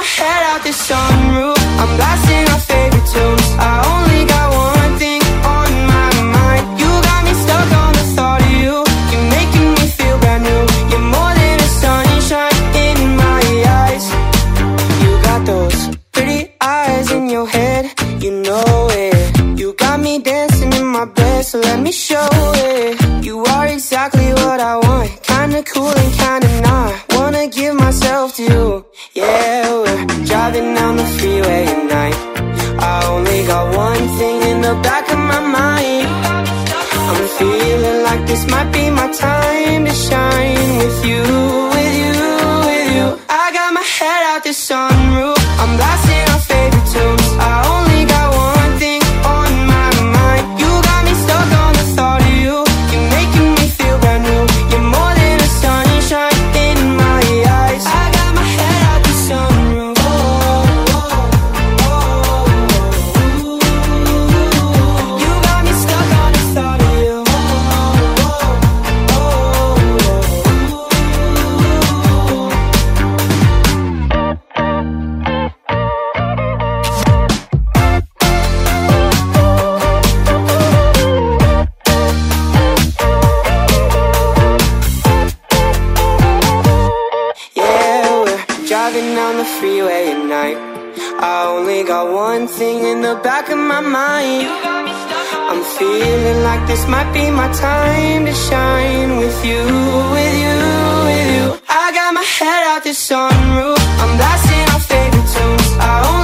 head out the sunroof, I'm blasting our favorite tunes. I only got one thing on my mind. You got me stuck on the thought of you. You're making me feel brand new. You're more than a sunshine in my eyes. You got those pretty eyes in your head, you know it. You got me dancing in my bed, so let me show it. You are exactly what I want, kinda cool and kinda not. Wanna give myself to you. Yeah, we're driving down the freeway at night. I only got one thing in the back of my mind. I'm feeling like this might be my time to shine with you, with you, with you. I got my head out the sunroof, I'm blasting our favorite tunes. I only got one thing on my mind. You got me stuck on the thought of you. You're making me feel brand new. You're more than a sunshine in my eyes. I got my head out the sunroof. You got me stuck on the thought of you. Driving down the freeway at night. I only got one thing in the back of my mind. I'm feeling like this might be my time to shine with you, with you, with you. I got my head out the sunroof, I'm blasting our favorite tunes. I